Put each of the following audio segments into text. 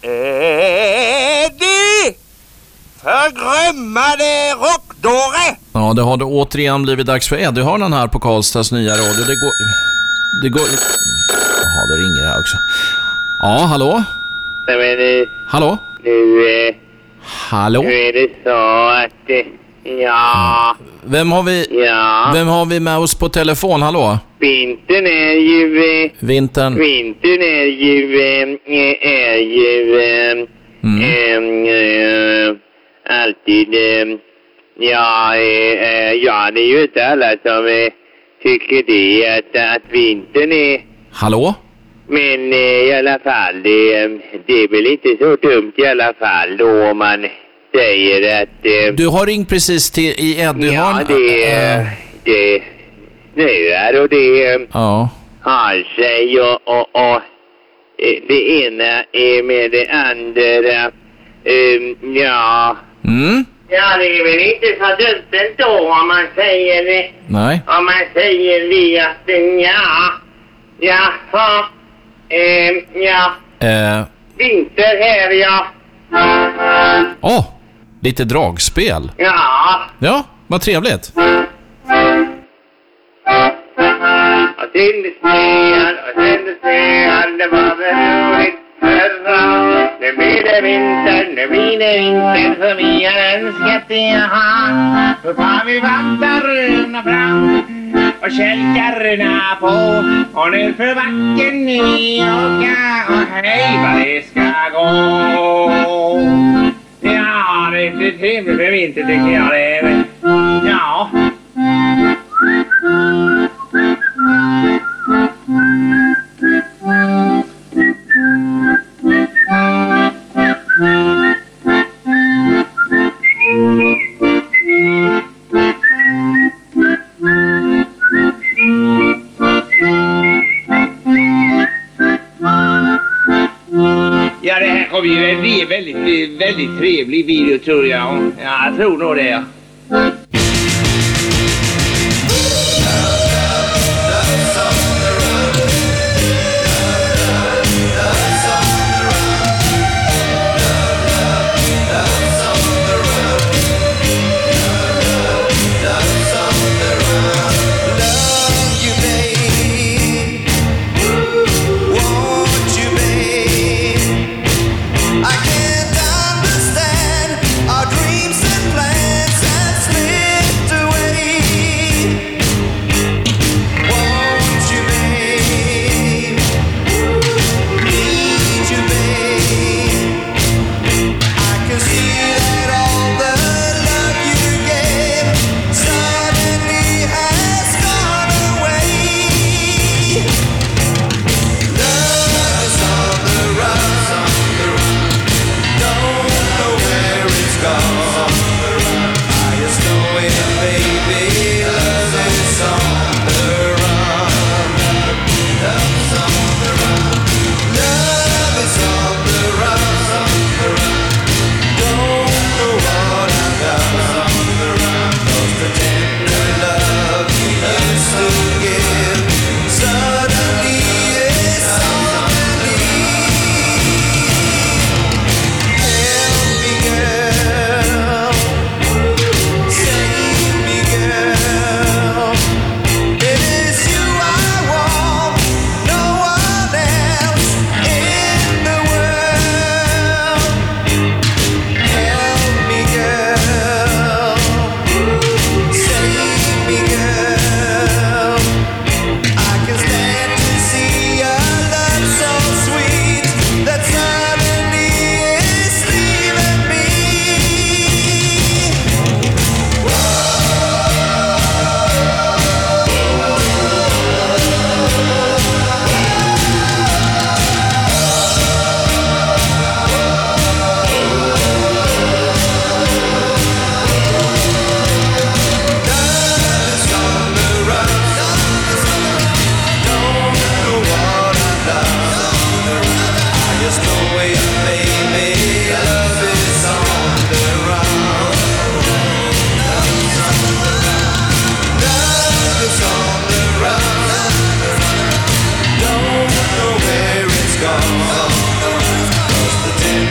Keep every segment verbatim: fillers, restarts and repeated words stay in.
Är det förgrömmade rockdåre? Ja, det har det återigen blivit dags för Eddie-hörnan här på Karlstads nya radio. Det går... Det går... Jaha, det ringer här också. Ja, hallå? Nej, men nu... Hallå? Nu, eh, Hallå? nu är det så att... Eh, ja... Vem har vi... Ja... Vem har vi med oss på telefon? Hallå? Vintern är ju... Eh, Vintern. Vintern är ju... Eh, är ju... Eh, Mm. eh, eh, alltid... Eh, ja, eh, ja, det är ju inte alla som eh, tycker det att, att vintern är... Hallå? Men eh, i alla fall, det, det är väl inte så dumt i alla fall då om man säger att... Eh, Du har ringt precis till i Eddie-hörnan. ja, det, Äh, det snöar och det ja. har sig och, och, och eh, det ena är med det andra. Um, ja... Mm? Ja, det är väl inte så dumt då om man säger det. Nej. Om man säger det att ja... Jaha... Eh, ja... Eh, Vinter här, ja. Åh, oh, lite dragspel. Ja. Ja, vad trevligt. Och sen det snöar, och sen det snöar, det var väl roligt förra. Nu blir det vinter, nu blir det vinter, för vi har önskat det, aha. Då tar vi vantarna fram och kälkarna på, och nu för backen vi åka, och hej vad det ska gå. Ja, det är trevligt för vinter tycker jag det är. Ja. Ja, det här kommer ju bli en väldigt, väldigt trevlig video tror jag. Ja, jag tror nog det. I can't understand our dreams and plans.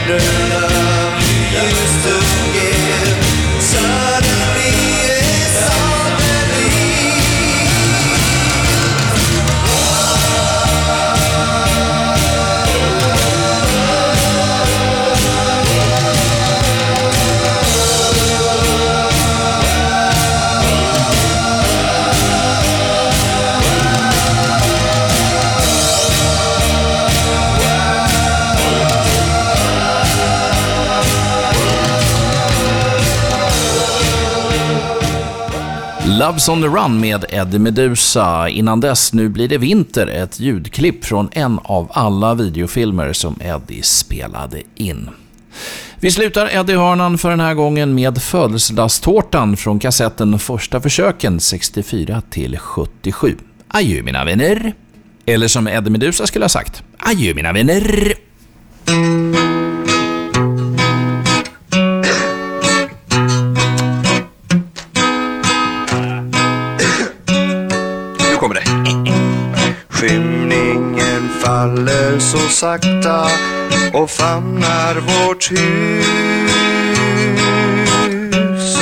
bröderna just tog er. Suddenly it's suddenly. Loves on the Run med Eddie Meduza. Innan dess, Nu blir det vinter, ett ljudklipp från en av alla videofilmer som Eddie spelade in. Vi slutar Eddie-hörnan för den här gången med födelsedagstårtan från kassetten Första försöken sextiofyra till sjuttiosju. Adjö mina vänner. Eller som Eddie Meduza skulle ha sagt, adjö mina vänner. Skymningen faller så sakta och famnar vårt hus.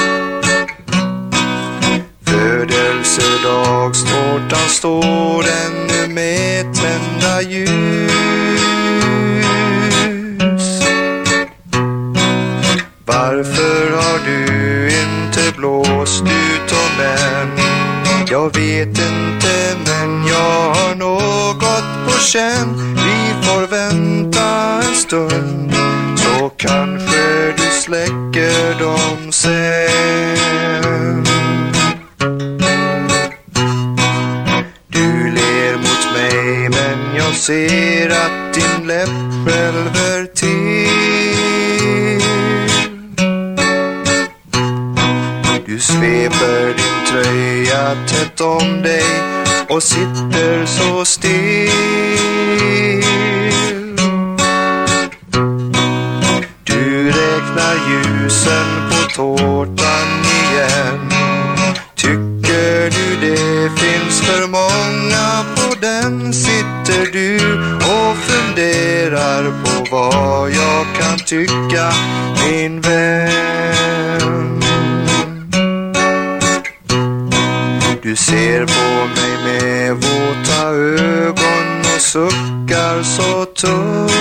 Födelsedagstårtan står ännu med tända ljus. Varför har du inte blåst ut om än? Jag vet inte, men jag har något på känn. Vi får vänta en stund, så kanske du släcker dem sen. Du ler mot mig, men jag ser att din läpp skälver till. Du sveper din tröja tätt om dig och sitter så still. Du räknar ljusen på tårtan igen. Tycker du det finns för många på den? Sitter du och funderar på vad jag kan tycka, min vän? Du ser på mig med våta ögon och suckar så tungt.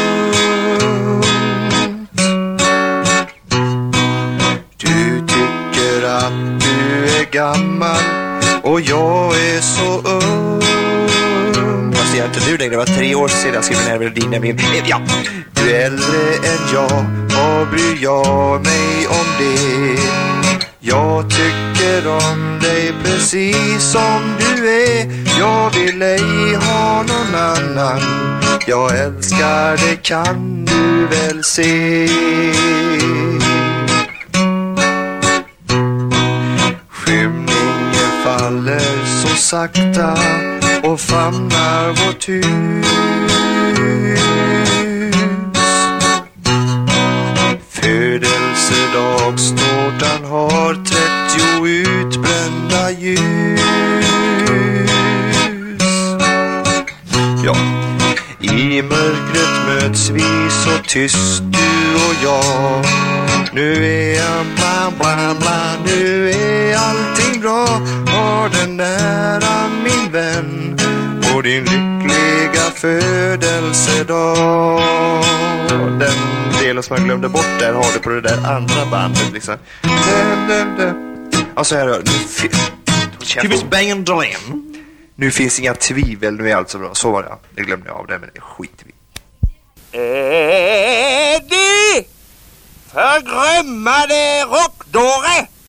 Du tycker att du är gammal och jag är så ung. Fast jag är inte nu längre, det var tre år sedan jag skrev ner med din min. Ja, du är äldre än jag, vad bryr jag mig om det? Jag tycker om dig precis som du är. Jag vill ej ha någon annan. Jag älskar dig, kan du väl se. Skymningen faller så sakta och famnar vårt hus. Födelsedagstårtan har trettio utbrända ljus. Ja, i mörkret möts vi så tyst du och jag. Nu är jag bla bla bla, nu är allting bra. Har den nära min vän på din lyckliga födelsedag. Den delen som jag glömde bort där har du på det där andra bandet liksom. Alltså här hör du. Bang and Dlam. Nu finns inga tvivel, nu är allt så bra. Så var det, det glömde jag av det, men det skiter vi. Eddie! Förgrömmade rockdåre!